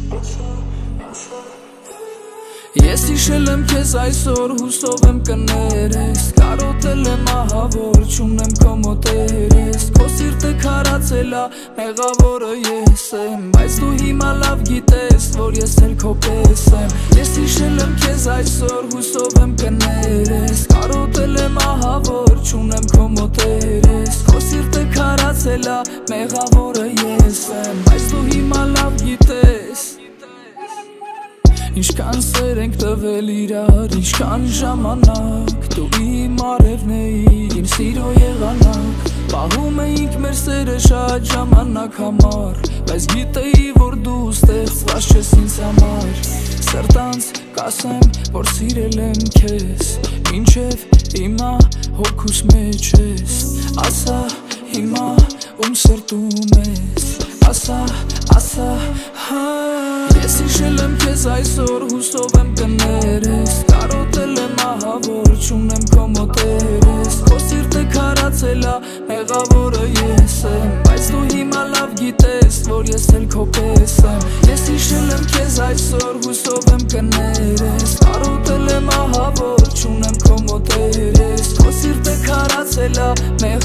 Ես հիշել եմ քեզ այսօր, հուսով եմ կներես, կարոտել եմ ահավոր, չունեմ քո մոտերես, քո սիրտը քարացել ա, մեղավորը ես եմ, բայց դու հիմա լավ գիտես, որ ես էլ քո պես եմ։ Ես հիշել եմ քեզ այսօր, հուսով եմ կներես, կարոտել եմ ահավոր, չունեմ քո մոտերես, քո սիրտը քարացել ա, մեղավորը ես եմ, բայց դու հիմա լավ գիտես։ Ինչքան սեր ենք տվել իրար, ինչքան ժամանակ, դու իմ արևն էիր, իմ սիրո եղանակ, պահում էինք մեր սերը շատ ժամանակ համար, բայց գիտեի, որ դու ստեղծված չես ինձ համար, սրտանց կասեմ, որ սիրել եմ քեզ, մինչև հիմա հոգուս մեջ ես, ասա հիմա ում սրտում ես, ասա, Ես հիշել եմ քեզ այսօր, հուսով եմ կներես, կարոտել եմ ահավոր, չունեմ քո մոտերես, քո սիրտը քարացել ա, մեղավորը ես եմ, բայց դու հիմա լավ գիտես, որ ես էլ քո պես եմ։ Ես հիշել եմ քեզ այսօր, հուսով եմ կներես, կարոտել եմ ահավոր, չունեմ քո մոտերես, քո սիրտը քարացել ա,